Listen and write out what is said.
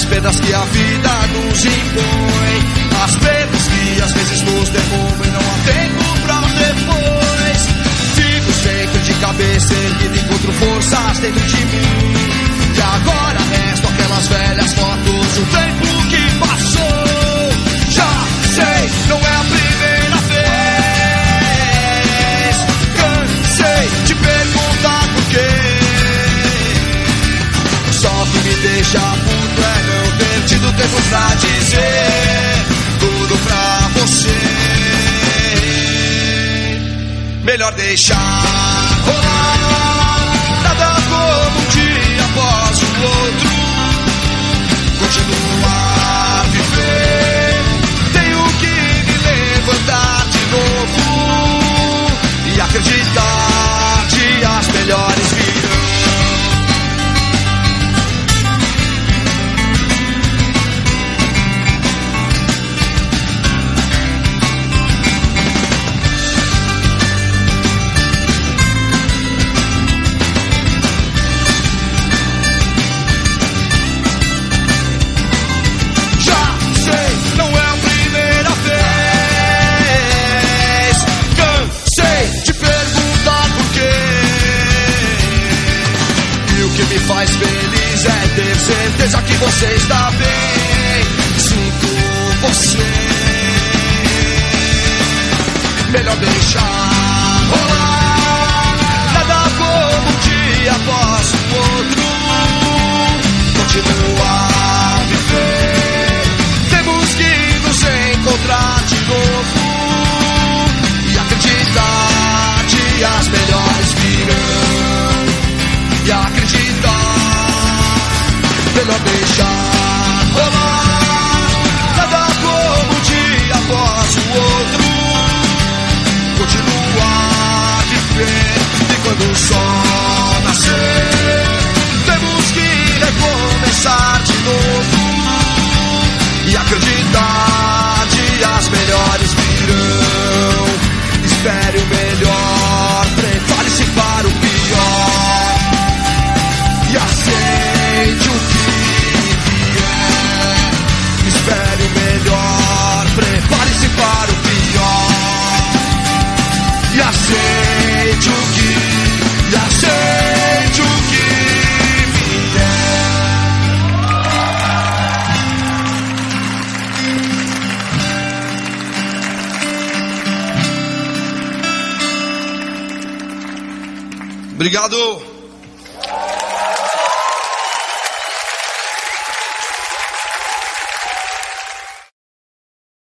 perdas que a vida nos impõe, as perdas que às vezes nos derrubam e não há tempo pra depois. Vivo sempre de cabeça erguida, encontro forças dentro de mim. E agora resto aquelas velhas fotos do tempo que passou. Já sei, não é a primeira vez. Cansei de perguntar por quê. Só que me deixa puto é não ter tido tempo pra dizer tudo pra você. Melhor deixar rolar, nada como um dia após o outro. Continuar a viver, tenho que me levantar de novo e acreditar, dias melhores virão. Faz feliz é ter certeza que você está bem. Sinto você. Melhor deixar rolar, nada como um dia após o outro. Continuar a viver, temos que nos encontrar de novo e acreditar, dias melhores virão. E acreditar, melhor deixar rolar, nada como um dia após o outro. Continuar a viver, e quando o sol nascer, temos que recomeçar de novo e acreditar, dias melhores virão. Espere o melhor, prepare-se para o pior e aceite o que vier. Espere o melhor, prepare-se para o pior e aceite o que, e aceite o que vier. Obrigado.